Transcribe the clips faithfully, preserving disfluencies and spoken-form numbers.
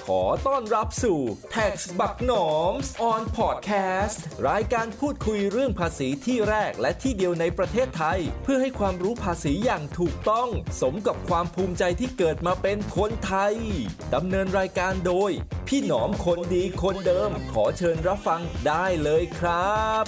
ขอต้อนรับสู่ Tax บักหนอม on Podcast รายการพูดคุยเรื่องภาษีที่แรกและที่เดียวในประเทศไทยเพื่อให้ความรู้ภาษีอย่างถูกต้องสมกับความภูมิใจที่เกิดมาเป็นคนไทยดำเนินรายการโดยพี่หนอมคนดีคนเดิมขอเชิญรับฟังได้เลยครับ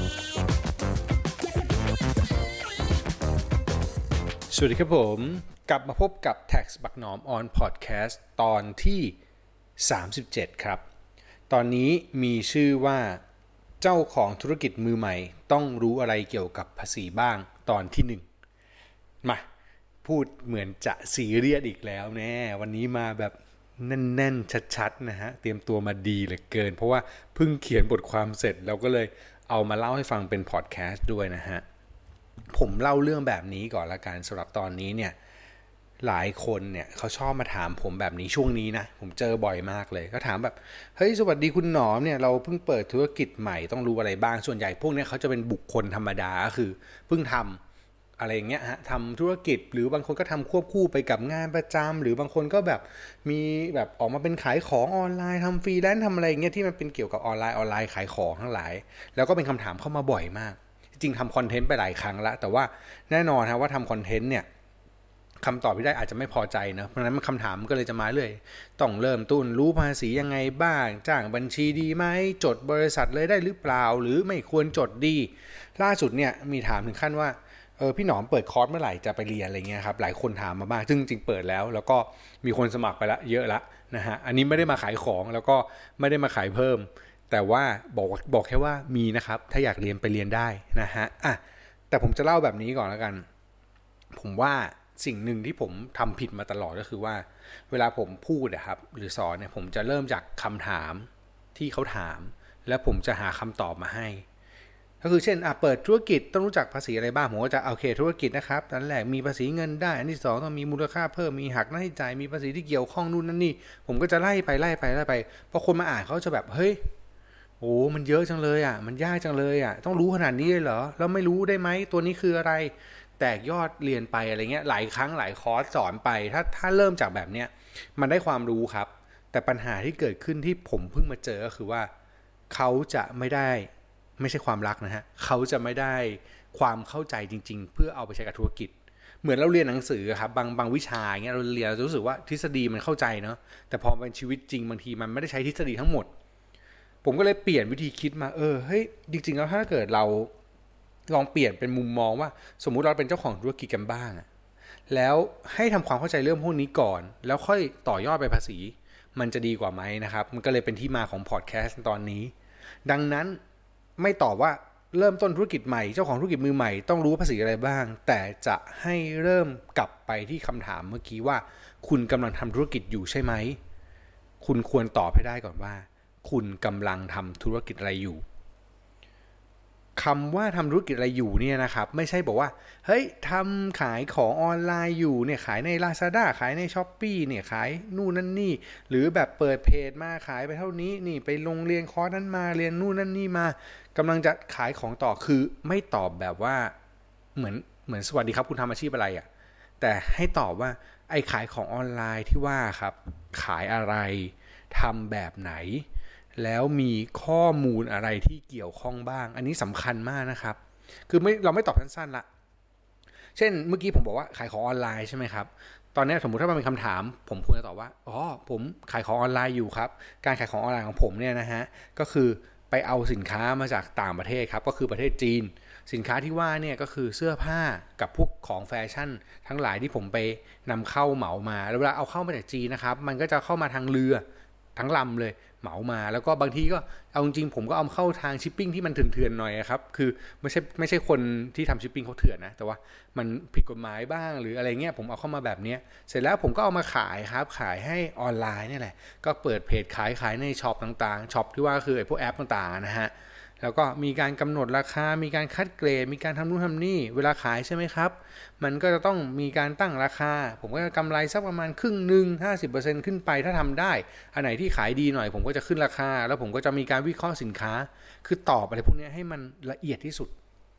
สวัสดีครับผมกลับมาพบกับ Tax บักหนอม on Podcast ตอนที่สามสิบเจ็ดครับตอนนี้มีชื่อว่าเจ้าของธุรกิจมือใหม่ต้องรู้อะไรเกี่ยวกับภาษีบ้างตอนที่หนึ่งมาพูดเหมือนจะซีเรียสอีกแล้วแน่วันนี้มาแบบแน่นๆชัดๆนะฮะเตรียมตัวมาดีเหลือเกินเพราะว่าเพิ่งเขียนบทความเสร็จแล้วก็เลยเอามาเล่าให้ฟังเป็นพอดแคสต์ด้วยนะฮะผมเล่าเรื่องแบบนี้ก่อนละกันสำหรับตอนนี้เนี่ยหลายคนเนี่ยเขาชอบมาถามผมแบบนี้ช่วงนี้นะผมเจอบ่อยมากเลยก็ถามแบบเฮ้ยสวัสดีคุณหนอมเนี่ยเราเพิ่งเปิดธุรกิจใหม่ต้องรู้อะไรบ้างส่วนใหญ่พวกนี้เขาจะเป็นบุคคลธรรมดาคือเพิ่งทำอะไรอย่างเงี้ยฮะทำธุรกิจหรือบางคนก็ทำควบคู่ไปกับงานประจำหรือบางคนก็แบบมีแบบออกมาเป็นขายของออนไลน์ทำฟรีแลนซ์ทำอะไรอย่างเงี้ยที่มันเป็นเกี่ยวกับออนไลน์ออนไลน์ขายของทั้งหลายแล้วก็เป็นคำถามเข้ามาบ่อยมากจริงๆทำคอนเทนต์ไปหลายครั้งแล้วแต่ว่าแน่นอนนะว่าทำคอนเทนต์เนี่ยคำตอบที่ได้อาจจะไม่พอใจนะเพราะฉะนั้นคำถามมันก็เลยจะมาเลยต้องเริ่มต้นรู้ภาษียังไงบ้างจ้างบัญชีดีไหมจดบริษัทเลยได้หรือเปล่าหรือไม่ควรจดดีล่าสุดเนี่ยมีถามถึงขั้นว่าเออพี่หนอมเปิดคอร์สเมื่อไหร่จะไปเรียนอะไรเงี้ยครับหลายคนถามมาบ้างซึ่งจริงเปิดแล้วแล้วก็มีคนสมัครไปละเยอะละนะฮะอันนี้ไม่ได้มาขายของแล้วก็ไม่ได้มาขายเพิ่มแต่ว่าบอกบอกแค่ว่ามีนะครับถ้าอยากเรียนไปเรียนได้นะฮะอ่ะแต่ผมจะเล่าแบบนี้ก่อนแล้วกันผมว่าสิ่งหนึ่งที่ผมทำผิดมาตลอดก็คือว่าเวลาผมพูดนะครับหรือสอนเนี่ยผมจะเริ่มจากคำถามที่เขาถามแล้วผมจะหาคำตอบมาให้ก็คือเช่นอ่ะเปิดธุรกิจต้องรู้จักภาษีอะไรบ้างผมก็จะโอเคธุรกิจนะครับอันแรกมีภาษีเงินได้อันที่สองต้องมีมูลค่าเพิ่มมีหักหน้าที่จ่ายมีภาษีที่เกี่ยวข้องนู่นนั่นนี่ผมก็จะไล่ไปไล่ไปไล่ไปพอคนมาอ่านเขาจะแบบเฮ้ยโอ้มันเยอะจังเลยอ่ะมันยากจังเลยอ่ะต้องรู้ขนาดนี้เลยเหรอแล้วไม่รู้ได้ไหมตัวนี้คืออะไรแตกยอดเรียนไปอะไรเงี้ยหลายครั้งหลายคอร์สสอนไปถ้าถ้าเริ่มจากแบบเนี้ยมันได้ความรู้ครับแต่ปัญหาที่เกิดขึ้นที่ผมเพิ่งมาเจอก็คือว่าเขาจะไม่ได้ไม่ใช่ความรักนะฮะเขาจะไม่ได้ความเข้าใจจริงๆเพื่อเอาไปใช้กับธุรกิจเหมือนเราเรียนหนังสือครับบางบางวิชาอย่างเงี้ยเราเรียนเรารู้สึกว่าทฤษฎีมันเข้าใจเนาะแต่พอเป็นชีวิตจริงบางทีมันไม่ได้ใช้ทฤษฎีทั้งหมดผมก็เลยเปลี่ยนวิธีคิดมาเออเฮ้ยจริงๆแล้วถ้าเกิดเราลองเปลี่ยนเป็นมุมมองว่าสมมุติเราเป็นเจ้าของธุรกิจกันบ้างแล้วให้ทำความเข้าใจเรื่องพวกนี้ก่อนแล้วค่อยต่อยอดไปภาษีมันจะดีกว่าไหมนะครับมันก็เลยเป็นที่มาของพอดแคสต์ตอนนี้ดังนั้นไม่ตอบว่าเริ่มต้นธุรกิจใหม่เจ้าของธุรกิจมือใหม่ต้องรู้ภาษีอะไรบ้างแต่จะให้เริ่มกลับไปที่คำถามเมื่อกี้ว่าคุณกำลังทำธุรกิจอยู่ใช่ไหมคุณควรตอบให้ได้ก่อนว่าคุณกำลังทำธุรกิจอะไรอยู่คำว่าทำธุรกิจอะไรอยู่เนี่ยนะครับไม่ใช่บอกว่าเฮ้ยทำขายของออนไลน์อยู่เนี่ยขายใน Lazada ขายใน Shopee เนี่ยขายนู่นนั่นนี่หรือแบบเปิดเพจมาขายไปเท่านี้นี่ไปลงเรียนคอร์สนั้นมาเรียนนู่นนั่นนี่มากำลังจะขายของต่อคือไม่ตอบแบบว่าเหมือนเหมือนสวัสดีครับคุณทำอาชีพอะไรอ่ะแต่ให้ตอบว่าไอ้ขายของออนไลน์ที่ว่าครับขายอะไรทำแบบไหนแล้วมีข้อมูลอะไรที่เกี่ยวข้องบ้างอันนี้สำคัญมากนะครับคือไม่เราไม่ตอบสั้นๆละเช่นเมื่อกี้ผมบอกว่าขายของออนไลน์ใช่ไหมครับตอนนี้สมมุติถ้ามันเป็นคำถามผมควรจะตอบว่าอ๋อผมขายของออนไลน์อยู่ครับการขายของออนไลน์ของผมเนี่ยนะฮะก็คือไปเอาสินค้ามาจากต่างประเทศครับก็คือประเทศจีนสินค้าที่ว่าเนี่ยก็คือเสื้อผ้ากับพวกของแฟชั่นทั้งหลายที่ผมไปนำเข้าเหมามาแล้วเวลาเอาเข้ามาจากจีนนะครับมันก็จะเข้ามาทางเรือทั้งลำเลยเหมามาแล้วก็บางทีก็เอาจริงๆผมก็เอาเข้าทางชิปปิ้งที่มันเถื่อนๆหน่อยครับคือไม่ใช่ไม่ใช่คนที่ทำชิปปิ้งเขาเถื่อนนะแต่ว่ามันผิดกฎหมายบ้างหรืออะไรเงี้ยผมเอาเข้ามาแบบนี้เสร็จแล้วผมก็เอามาขายครับขายให้ออนไลน์นี่แหละก็เปิดเพจขายขายในช็อปต่างๆช็อปที่ว่าคือไอ้พวกแอปต่างๆนะฮะแล้วก็มีการกำหนดราคามีการคัดเกรดมีการทำนู่นทำนี่เวลาขายใช่ไหมครับมันก็จะต้องมีการตั้งราคาผมก็จะกำไรสักประมาณครึ่งนึง ห้าสิบเปอร์เซ็นต์ ขึ้นไปถ้าทำได้อันไหนที่ขายดีหน่อยผมก็จะขึ้นราคาแล้วผมก็จะมีการวิเคราะห์สินค้าคือตอบอะไรพวกนี้ให้มันละเอียดที่สุด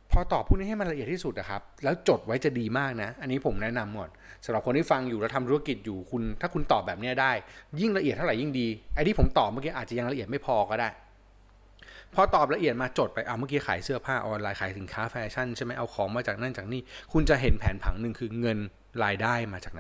พอตอบพวกนี้ให้มันละเอียดที่สุดนะครับแล้วจดไว้จะดีมากนะอันนี้ผมแนะนำก่อนสำหรับคนที่ฟังอยู่แล้วทำธุรกิจอยู่คุณถ้าคุณตอบแบบนี้ได้ยิ่งละเอียดเท่าไหร่ยิ่งดีไอ้ที่ผมตอบเมื่อกี้อาจจะยังละเอียดไม่พอก็ได้พอตอบละเอียดมาจดไปอ่ะเมื่อกี้ขายเสื้อผ้าออนไลน์ขายสินค้าแฟชั่นใช่ไหมเอาของมาจากนั่นจากนี่คุณจะเห็นแผนผังหนึ่งคือเงินรายได้มาจากไหน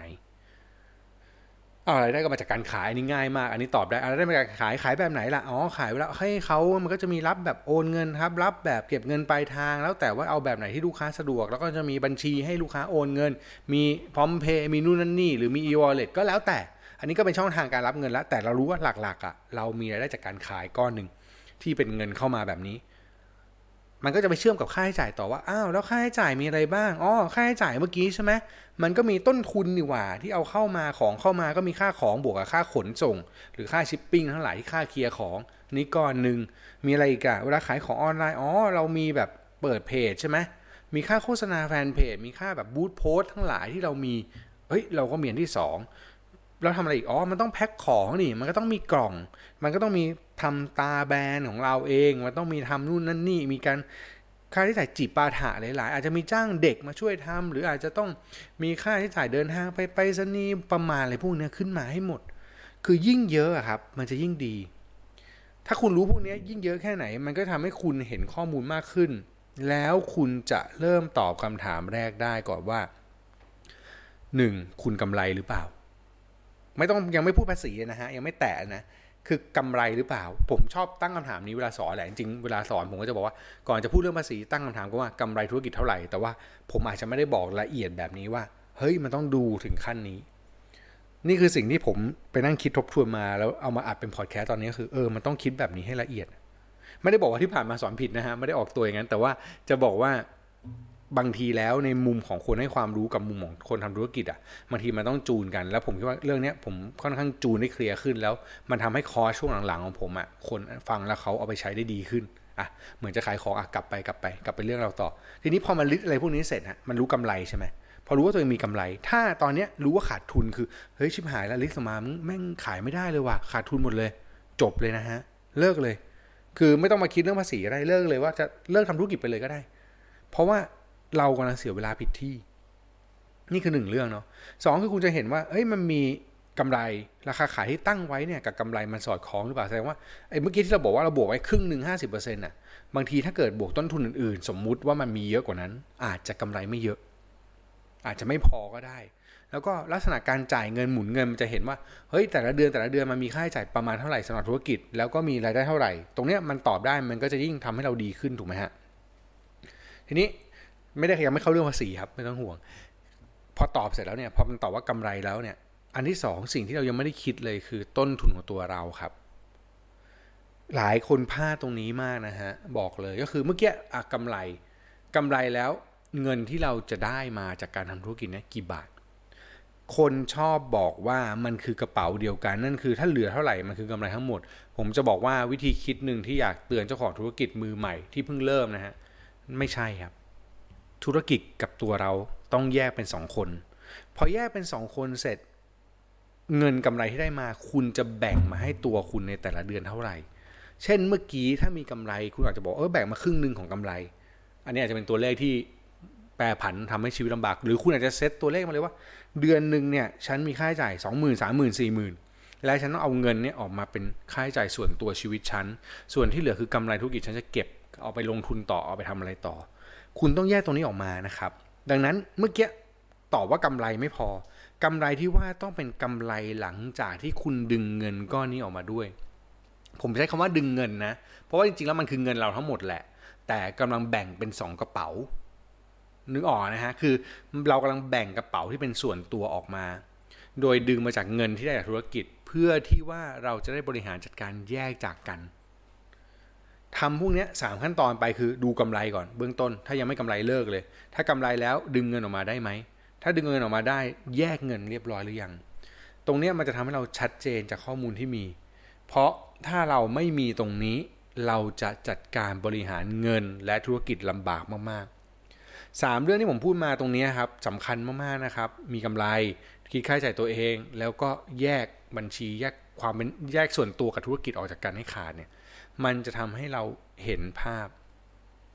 อะไรได้ก็มาจากการขายอันนี้ง่ายมากอันนี้ตอบได้อะไรได้มาจากขายขายแบบไหนล่ะอ๋อขายแล้วให้เขามันก็จะมีรับแบบโอนเงินครับรับแบบเก็บเงินปลายทางแล้วแต่ว่าเอาแบบไหนที่ลูกค้าสะดวกแล้วก็จะมีบัญชีให้ลูกค้าโอนเงินมีพร้อมเพย์มีนู่นนั่นนี่หรือมี e-wallet ก็แล้วแต่อันนี้ก็เป็นช่องทางการรับเงินแล้วแต่เรารู้ว่าหลักๆอ่ะเรามีรายได้จากการขายก้อนนึงที่เป็นเงินเข้ามาแบบนี้มันก็จะไปเชื่อมกับค่าใช้จ่ายต่อว่าอ้าวแล้วค่าใช้จ่ายมีอะไรบ้างอ๋อค่าใช้จ่ายเมื่อกี้ใช่ไหมมันก็มีต้นทุนนี่หว่าที่เอาเข้ามาของเข้ามาก็มีค่าของบวกกับค่าขนส่งหรือค่าชิปปิ้งทั้งหลายที่ค่าเคลียร์ของนี่ก้อนนึงมีอะไรอีกอะเวลาขายของออนไลน์อ๋อเรามีแบบเปิดเพจใช่ไหมมีค่าโฆษณาแฟนเพจมีค่าแบบบูธโพสทั้งหลายที่เรามีเฮ้ยเราก็มีอันที่สองเราทำอะไรอีกอ๋อมันต้องแพ็คของนี่มันก็ต้องมีกล่องมันก็ต้องมีทำตาแบรนด์ของเราเองมันต้องมีทำนู่นนั่นนี่มีการค่าใช้จ่ายจีบปาถะหลายๆอาจจะมีจ้างเด็กมาช่วยทำหรืออาจจะต้องมีค่าใช้จ่ายเดินทางไปไปสนีประมาณอะไรพวกนี้ขึ้นมาให้หมดคือยิ่งเยอะครับมันจะยิ่งดีถ้าคุณรู้พวกนี้ยิ่งเยอะแค่ไหนมันก็ทำให้คุณเห็นข้อมูลมากขึ้นแล้วคุณจะเริ่มตอบคำถามแรกได้ก่อนว่าหนึ่งคุณกำไรหรือเปล่าไม่ต้องยังไม่พูดภาษีนะฮะยังไม่แตะนะคือกำไรหรือเปล่าผมชอบตั้งคำถามนี้เวลาสอนแหละจริงๆเวลาสอนผมก็จะบอกว่าก่อนจะพูดเรื่องภาษีตั้งคำถามก็ว่ากำไรธุรกิจเท่าไหร่แต่ว่าผมอาจจะไม่ได้บอกละเอียดแบบนี้ว่าเฮ้ยมันต้องดูถึงขั้นนี้นี่คือสิ่งที่ผมไปนั่งคิดทบทวนมาแล้วเอามาอัดเป็นพอดแคสต์ตอนนี้คือเออมันต้องคิดแบบนี้ให้ละเอียดไม่ได้บอกว่าที่ผ่านมาสอนผิดนะฮะไม่ได้ออกตัวอย่างนั้นแต่ว่าจะบอกว่าบางทีแล้วในมุมของคนให้ความรู้กับมุมของคนทำธุรกิจอ่ะบางทีมันต้องจูนกันแล้วผมคิดว่าเรื่องนี้ผมค่อนข้างจูนได้เคลียร์ขึ้นแล้วมันทำให้คอร์สช่วงหลังๆของผมอ่ะคนฟังแล้วเขาเอาไปใช้ได้ดีขึ้นอ่ะเหมือนจะขายของอ่ะกลับไปกลับไปกลับไปเรื่องเราต่อทีนี้พอมันลิสต์อะไรพวกนี้เสร็จฮะมันรู้กำไรใช่ไหมพอรู้ว่าตัวเองมีกำไรถ้าตอนนี้รู้ว่าขาดทุนคือเฮ้ยชิบหายแล้วลิสต์มาแม่งขายไม่ได้เลยว่ะขาดทุนหมดเลยจบเลยนะฮะเลิกเลยคือไม่ต้องมาคิดเรื่องภาษีอะไรเลิกเลยว่าจะเลิกทำธุรกิจไปเลยก็ได้เพราะว่าเรากำลังเสียเวลาผิดที่นี่คือหนึ่งเรื่องเนาะสองคือคุณจะเห็นว่าเอ้ยมันมีกำไรราคาขายที่ตั้งไว้เนี่ยกับกำไรมันสอดคล้องหรือเปล่าแสดงว่าไอ้เมื่อกี้ที่เราบอกว่าเราบวกไว้ครึ่งหนึ่งห้าสิบเปอร์เซ็นต์น่ะบางทีถ้าเกิดบวกต้นทุนอื่นๆสมมุติว่ามันมีเยอะกว่านั้นอาจจะกำไรไม่เยอะอาจจะไม่พอก็ได้แล้วก็ลักษณะการจ่ายเงินหมุนเงินมันจะเห็นว่าเฮ้ยแต่ละเดือนแต่ละเดือนมันมีค่าใช้จ่ายประมาณเท่าไหร่สำหรับธุรกิจแล้วก็มีรายได้เท่าไหร่ตรงเนี้ยมันตอบได้มันก็จะยิ่งทำให้เราดีขึ้นถูกไหมฮะทีนี้ไม่ได้ยังไม่เข้าเรื่องภาษีครับไม่ต้องห่วงพอตอบเสร็จแล้วเนี่ยพอมันตอบว่ากำไรแล้วเนี่ยอันที่สองสิ่งที่เรายังไม่ได้คิดเลยคือต้นทุนของตัวเราครับหลายคนพลาดตรงนี้มากนะฮะบอกเลยก็คือเมื่อกี้อ่ะกำไรกำไรแล้วเงินที่เราจะได้มาจากการทำธุรกิจเนี่ยกี่บาทคนชอบบอกว่ามันคือกระเป๋าเดียวกันนั่นคือถ้าเหลือเท่าไหร่มันคือกำไรทั้งหมดผมจะบอกว่าวิธีคิดหนึ่งที่อยากเตือนเจ้าของธุรกิจมือใหม่ที่เพิ่งเริ่มนะฮะไม่ใช่ครับธุรกิจกับตัวเราต้องแยกเป็นสองคนพอแยกเป็นสองคนเสร็จเงินกำไรที่ได้มาคุณจะแบ่งมาให้ตัวคุณในแต่ละเดือนเท่าไหร่เช่นเมื่อกี้ถ้ามีกำไรคุณอาจจะบอกเออแบ่งมาครึ่งนึงของกำไรอันนี้อาจจะเป็นตัวเลขที่แปรผันทำให้ชีวิตลำบากหรือคุณอาจจะเซตตัวเลขมาเลยว่าเดือนนึงเนี่ยฉันมีค่าใช้จ่าย สองหมื่น สามหมื่น สี่หมื่น แล้วฉันต้องเอาเงินเนี่ยออกมาเป็นค่าใช้จ่ายส่วนตัวชีวิตฉันส่วนที่เหลือคือกำไรธุรกิจฉันจะเก็บเอาไปลงทุนต่อเอาไปทำอะไรต่อคุณต้องแยกตรงนี้ออกมานะครับดังนั้นเมื่อกี้ตอบว่ากำไรไม่พอกำไรที่ว่าต้องเป็นกำไรหลังจากที่คุณดึงเงินก้อนนี้ออกมาด้วยผมใช้คำว่าดึงเงินนะเพราะว่าจริงๆแล้วมันคือเงินเราทั้งหมดแหละแต่กำลังแบ่งเป็นสองกระเป๋านึกออกนะฮะคือเรากำลังแบ่งกระเป๋าที่เป็นส่วนตัวออกมาโดยดึงมาจากเงินที่ได้จากธุรกิจเพื่อที่ว่าเราจะได้บริหารจัดการแยกจากกันทำพวกนี้สามขั้นตอนไปคือดูกำไรก่อนเบื้องต้นถ้ายังไม่กำไรเลิกเลยถ้ากำไรแล้วดึงเงินออกมาได้ไหมถ้าดึงเงินออกมาได้แยกเงินเรียบร้อยหรือยังตรงนี้มันจะทำให้เราชัดเจนจากข้อมูลที่มีเพราะถ้าเราไม่มีตรงนี้เราจะจัดการบริหารเงินและธุรกิจลำบากมากๆสามเรื่องที่ผมพูดมาตรงนี้ครับสำคัญมากๆนะครับมีกำไรคิดค่าใช้จ่ายตัวเองแล้วก็แยกบัญชีแยกความเป็นแยกส่วนตัวกับธุรกิจออกจากกันให้ขาดเนี่ยมันจะทำให้เราเห็นภาพท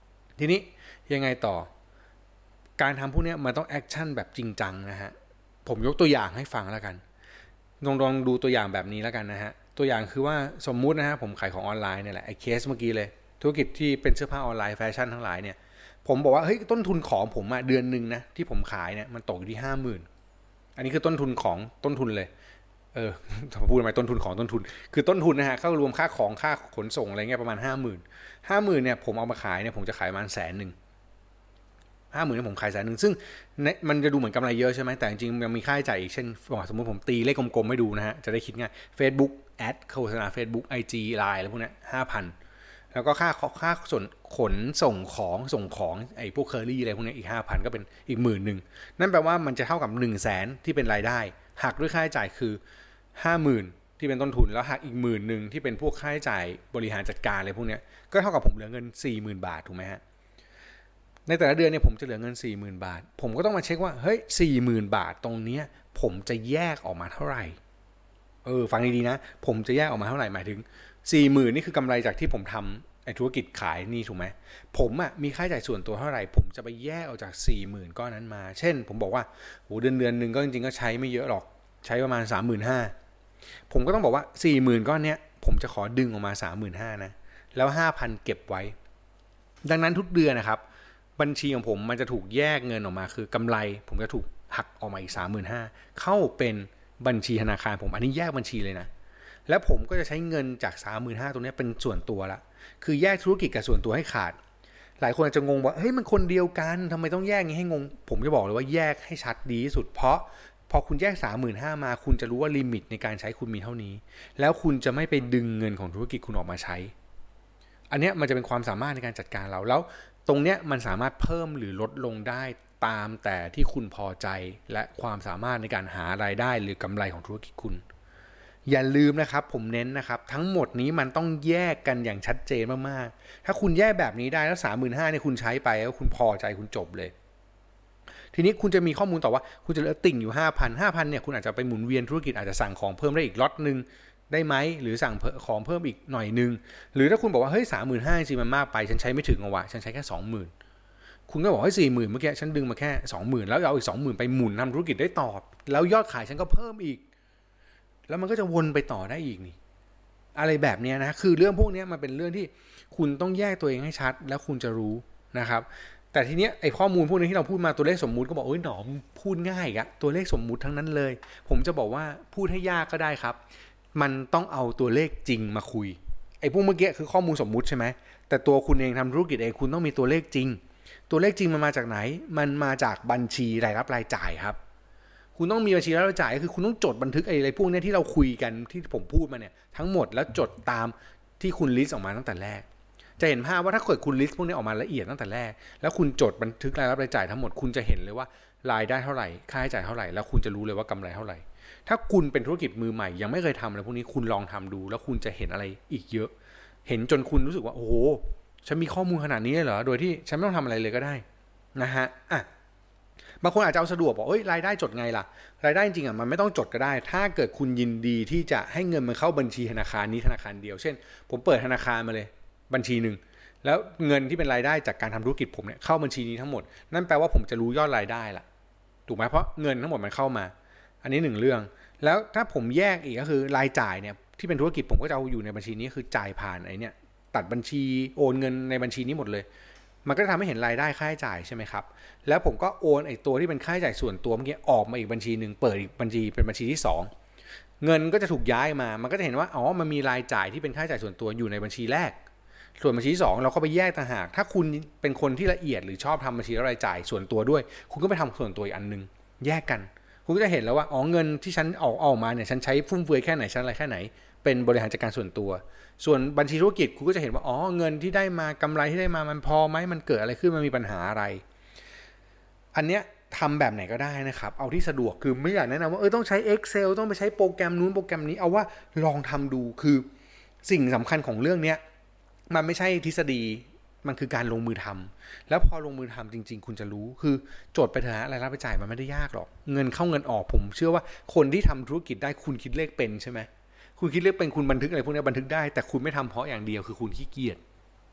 ทีนี้ยังไงต่อการทำพวกนี้มันต้องแอคชั่นแบบจริงจังนะฮะผมยกตัวอย่างให้ฟังแล้วกันลองลองดูตัวอย่างแบบนี้แล้วกันนะฮะตัวอย่างคือว่าสมมุตินะฮะผมขายของออนไลน์เนี่ยแหละไอ้เคสเมื่อกี้เลยธุรกิจที่เป็นเสื้อผ้าออนไลน์แฟชั่นทั้งหลายเนี่ยผมบอกว่าเฮ้ยต้นทุนของผมอะเดือนนึงนะที่ผมขายเนี่ยมันตกอยู่ที่ห้าหมื่นอันนี้คือต้นทุนของต้นทุนเลยเออพูดทำไมต้นทุนของต้นทุนคือต้นทุนนะฮะเข้ารวมค่าของค่าขนส่งอะไรเงี้ยประมาณห้าหมื่นห้าหมื่นเนี่ยผมเอามาขายเนี่ยผมจะขายประมาณแสนหนึ่งห้าหมื่นเนี่ยผมขายแสนหนึ่งซึ่งมันจะดูเหมือนกำไรเยอะใช่ไหมแต่จริงๆยังมีค่าใช้จ่ายอีกเช่นสมมติผมตีเลขกลมๆให้ดูนะฮะจะได้คิดง่าย Facebook แอดโฆษณา Facebook ไอ จี ไลน์อะไรพวกนี้ ห้าพัน แล้วก็ค่าค่าส่วนขนส่งของส่งของไอ้พวกเคอรี่อะไรพวกนี้อีก ห้าพัน ก็เป็นอีก หนึ่งหมื่น นึงนั่นแปลว่ามันจะเท่ากับ หนึ่งแสน ที่เป็นรายได้หักด้วยค่าใช้จ่ายคือ ห้าหมื่น ที่เป็นต้นทุนแล้วหักอีก หนึ่งหมื่น นึงที่เป็นพวกค่าใช้จ่ายบริหารจัดการอะไรพวกนี้ก็เท่ากับผมเหลือเงิน สี่หมื่น บาทถูกไหมฮะในแต่ละเดือนเนี่ยผมจะเหลือเงิน สี่หมื่น บาทผมก็ต้องมาเช็คว่าเฮ้ย สี่หมื่น บาทตรงเนี้ยผมจะแยกออกมาเท่าไหร่เออฟังดีๆนะผมจะแยกออกมาเท่าไหร่หมายถึง สี่หมื่น นี่คือกำไรจากที่ผมทำไอ้ธุรกิจขายนี่ถูกไหมผมอ่ะมีค่าใช้จ่ายส่วนตัวเท่าไหร่ผมจะไปแยกออกจาก สี่หมื่น ก้อนนั้นมาเช่นผมบอกว่าโหเดือนเดือนนึงก็จริงๆก็ใช้ไม่เยอะหรอกใช้ประมาณ สามหมื่นห้าพัน ผมก็ต้องบอกว่า สี่หมื่น ก้อนเนี้ยผมจะขอดึงออกมา สามหมื่นห้าพัน นะแล้ว ห้าพัน เก็บไว้ดังนั้นทุกเดือนนะครับบัญชีของผมมันจะถูกแยกเงินออกมาคือกำไรผมจะถูกหักออกมาอีก สามหมื่นห้าพัน เข้าเป็นบัญชีธนาคารผมอันนี้แยกบัญชีเลยนะแล้วผมก็จะใช้เงินจาก สามหมื่นห้าพัน ตรงนี้เป็นส่วนตัวละคือแยกธุรกิจกับส่วนตัวให้ขาดหลายคนอาจจะงงว่าเฮ้ยมันคนเดียวกันทำไมต้องแยกงี้ให้งงผมจะบอกเลยว่าแยกให้ชัดดีที่สุดเพราะพอคุณแยก สามหมื่นห้าพัน มาคุณจะรู้ว่าลิมิตในการใช้คุณมีเท่านี้แล้วคุณจะไม่ไปดึงเงินของธุรกิจคุณออกมาใช้อันนี้มันจะเป็นความสามารถในการจัดการเราแล้วตรงเนี้ยมันสามารถเพิ่มหรือลดลงได้ตามแต่ที่คุณพอใจและความสามารถในการหารายได้หรือกำไรของธุรกิจคุณอย่าลืมนะครับผมเน้นนะครับทั้งหมดนี้มันต้องแยกกันอย่างชัดเจนมากๆถ้าคุณแยกแบบนี้ได้แล้ว สามหมื่นห้าพัน เนี่ยคุณใช้ไปแล้วคุณพอใจคุณจบเลยทีนี้คุณจะมีข้อมูลต่อว่าคุณจะเหลือติ่งอยู่ ห้าพัน ห้าพัน เนี่ยคุณอาจจะไปหมุนเวียนธุรกิจอาจจะสั่งของเพิ่มได้อีกล็อตนึงได้ไหมหรือสั่งของเพิ่มอีกหน่อยนึงหรือถ้าคุณบอกว่าเฮ้ย สามหมื่นห้าพัน จริงๆมันมากไปฉันใช้ไม่ถึงเอาวะฉันใช้แค่ สองหมื่น คุณก็บอกให้ สี่หมื่น เมื่อกี้ฉันดึงมาแค่ สองหมื่น แล้วเอาอีก สองหมื่น ไปหมุนทำธุรกิจได้ต่อแล้วยอดขายฉันก็เพิ่มอีกแล้วมันก็จะวนไปต่อได้อีกนี่อะไรแบบนี้นะคือเรื่องพวกนี้มันเป็นเรื่องที่คุณต้องแยกตัวเองให้ชัดแล้วคุณจะรู้นะครับแต่ทีเนี้ยไอ้ข้อมูลพวกนี้ที่เราพูดมาตัวเลขสมมุติก็บอกโอ้ยหนอมพูดง่ายอะตัวเลขสมมุติทั้งนั้นเลยผมจะบอกว่าพูดให้ยากก็ได้ครับมันต้องเอาตัวเลขจริงมาคุยไอ้พวกเมื่อกี้คือข้อมูลสมมุติใช่ไหมแต่ตัวคุณเองทำธุรกิจเองคุณต้องมีตัวเลขจริงตัวเลขจริงมันมาจากไหนมันมาจากบัญชีรายรับรายจ่ายครับคุณต้องมีบัญชีรายรับรายจ่ายก็คือคุณต้องจดบันทึกอะไรพวกนี้ที่เราคุยกันที่ผมพูดมาเนี่ยทั้งหมดแล้วจดตามที่คุณลิสต์ออกมาตั้งแต่แรกจะเห็นภาพว่าถ้าเกิดคุณลิสต์พวกนี้ออกมาละเอียดตั้งแต่แรกแล้วคุณจดบันทึกรายรับรายจ่ายทั้งหมดคุณจะเห็นเลยว่ารายได้เท่าไหร่ค่าใช้จ่ายเท่าไหร่แล้วคุณจะรู้เลยว่ากำไรเท่าไหร่ถ้าคุณเป็นธุรกิจมือใหม่ยังไม่เคยทำอะไรพวกนี้คุณลองทำดูแล้วคุณจะเห็นอะไรอีกเยอะเห็นจนคุณรู้สึกว่าโอ้โหฉันมีข้อมูลขนาดนี้เลยเหรอโดยที่ฉันไม่ต้องทำอะไรเลยก็ได้นะฮะอ่ะบางคนอาจจะเอาสะดวกบอกเอ้ยรายได้จดไงล่ะรายได้จริงอ่ะมันไม่ต้องจดก็ได้ถ้าเกิดคุณยินดีที่จะให้เงินมันเข้าบัญชีธนาคารนี้ธนาคารเดียวเช่นผมเปิดธนาคารมาเลยบัญชีนึงแล้วเงินที่เป็นรายได้จากการทำธุรกิจผมเนี่ยเข้าบัญชีนี้ทั้งหมดนั่นแปลว่าผมจะรู้ยอดรายได้ล่ะถูกไหมเพราะเงินทั้งหมดมันเข้ามาอันนี้หนึ่งเรื่องแล้วถ้าผมแยกอีกก็คือรายจ่ายเนี่ยที่เป็นธุรกิจผมก็จะเอาอยู่ในบัญชีนี้คือจ่ายผ่านไอ้เนี่ยตัดบัญชีโอนเงินในบัญชีนี้หมดเลยมันก็จะทำให้เห็นรายได้ค่าใช้จ่ายใช่ไหมครับแล้วผมก็โอนไอ้ตัวที่เป็นค่าใช้จ่ายส่วนตัวเมื่อกี้ออกมาอีกบัญชีนึงเปิดอีกบัญชีเป็นบัญชีที่สองเงินก็จะถูกย้ายมามันก็จะเห็นว่าอ๋อมันมีรายจ่ายที่เป็นค่าใช้จ่ายส่วนตัวอยู่ในบัญชีแรกส่วนบัญชีที่สองเราก็ไปแยกต่างหากถ้าคุณเป็นคนที่ละเอียดหรือชอบทำบัญชีรายจ่ายส่วนตัวด้วยคุณก็ไปทำส่วนตัวอีกอันนึงแยกกันคุณก็จะเห็นแล้วว่าอ๋อเงินที่ฉันออกออกมาเนี่ยฉันใช้ฟุ่มเฟือยแค่ไหนฉันอะไรแค่ไหนเป็นบริหารจัดการส่วนตัวส่วนบัญชีธุรกิจคุณก็จะเห็นว่าอ๋อเงินที่ได้มากำไรที่ได้มามันพอไหมมันเกิดอะไรขึ้นมันมีปัญหาอะไรอันเนี้ยทำแบบไหนก็ได้นะครับเอาที่สะดวกคือไม่อยากแนะนำว่าเออต้องใช้ Excel ต้องไปใช้โปรแกรมนู้นโปรแกรมนี้เอาว่าลองทำดูคือสิ่งสำคัญของเรื่องเนี้ยมันไม่ใช่ทฤษฎีมันคือการลงมือทำแล้วพอลงมือทำจริงๆคุณจะรู้คือโจทย์ไปเถอะรายรับรายจ่ายมันไม่ได้ยากหรอกเงินเข้าเงินออกผมเชื่อว่าคนที่ทำธุรกิจได้คุณคิดเลขเป็นใช่ไหมคุณคิดเลขเป็นคุณบันทึกอะไรพวกนี้บันทึกได้แต่คุณไม่ทำเพราะอย่างเดียวคือคุณขี้เกียจ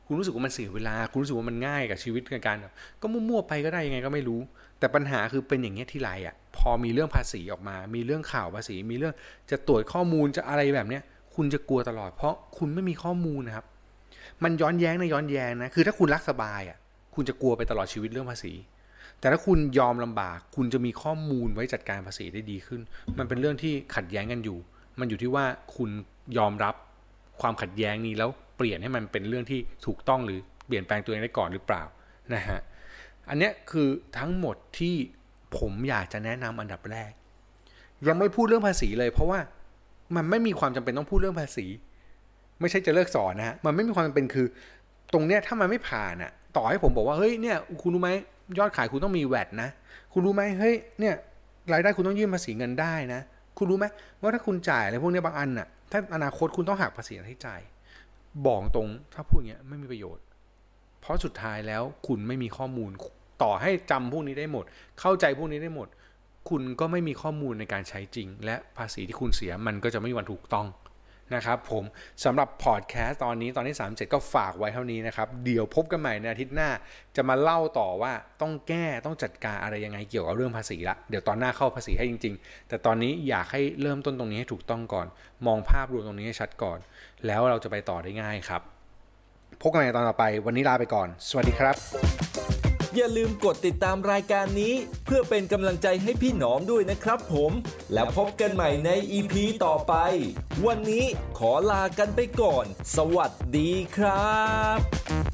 คุณรู้สึกว่ามันเสียเวลาคุณรู้สึกว่ามันง่ายกับชีวิตในการก็มั่วๆไปก็ได้ยังไงก็ไม่รู้แต่ปัญหาคือเป็นอย่างเงี้ยทีไรอ่ะพอมีเรื่องภาษีออกมามีเรื่องข่าวภาษีมีเรื่องจะตรวจข้อมูลจะอะไรแบบเนี้ยคุณจะกลัวตลอดเพราะคุณไม่มีข้อมูลนะครับมันย้อนแย้งนะย้อนแย้งนะคือถ้าคุณรักสบายอ่ะคุณจะกลัวไปตลอดชีวิตเรื่องภาษีแต่ถ้าคุณยอมลำบากคุณจะมีข้อมูลไว้จัดการภาษีได้ดีขึ้นมันเป็นเรื่องที่ขัดแย้งกันอยู่มันอยู่ที่ว่าคุณยอมรับความขัดแย้งนี้แล้วเปลี่ยนให้มันเป็นเรื่องที่ถูกต้องหรือเปลี่ยนแปลงตัวเองได้ก่อนหรือเปล่านะฮะอันนี้คือทั้งหมดที่ผมอยากจะแนะนำอันดับแรกยังไม่พูดเรื่องภาษีเลยเพราะว่ามันไม่มีความจำเป็นต้องพูดเรื่องภาษีไม่ใช่จะเลิกสอนนะฮะมันไม่มีความจำเป็นคือตรงเนี้ยถ้ามันไม่ผ่านอ่ะต่อให้ผมบอกว่าเฮ้ยเนี่ยคุณรู้ไหมยอดขายคุณต้องมี แวต นะคุณรู้ไหมเฮ้ยเนี่ยรายได้คุณต้องยื่นภาษีเงินได้นะคุณรู้ไหมว่าถ้าคุณจ่ายอะไรพวกนี้บางอันน่ะถ้าอนาคตคุณต้องหักภาษีให้จ่ายบอกตรงถ้าพูดอย่างเงี้ยไม่มีประโยชน์เพราะสุดท้ายแล้วคุณไม่มีข้อมูลต่อให้จำพวกนี้ได้หมดเข้าใจพวกนี้ได้หมดคุณก็ไม่มีข้อมูลในการใช้จริงและภาษีที่คุณเสียมันก็จะไม่มีวันถูกต้องนะครับผมสำหรับพอดแคสต์ตอนนี้ตอนที่สามสิบเจ็ดก็ฝากไว้เท่านี้นะครับเดี๋ยวพบกันใหม่ในอาทิตย์หน้าจะมาเล่าต่อว่าต้องแก้ต้องจัดการอะไรยังไงเกี่ยวกับเรื่องภาษีละเดี๋ยวตอนหน้าเข้าภาษีให้จริงๆแต่ตอนนี้อยากให้เริ่มต้นตรงนี้ให้ถูกต้องก่อนมองภาพรวมตรงนี้ให้ชัดก่อนแล้วเราจะไปต่อได้ง่ายครับพบกันใหม่ตอนต่อไปวันนี้ลาไปก่อนสวัสดีครับอย่าลืมกดติดตามรายการนี้เพื่อเป็นกำลังใจให้พี่หนอมด้วยนะครับผมแล้วพบกันใหม่ใน อี พี ต่อไปวันนี้ขอลากันไปก่อนสวัสดีครับ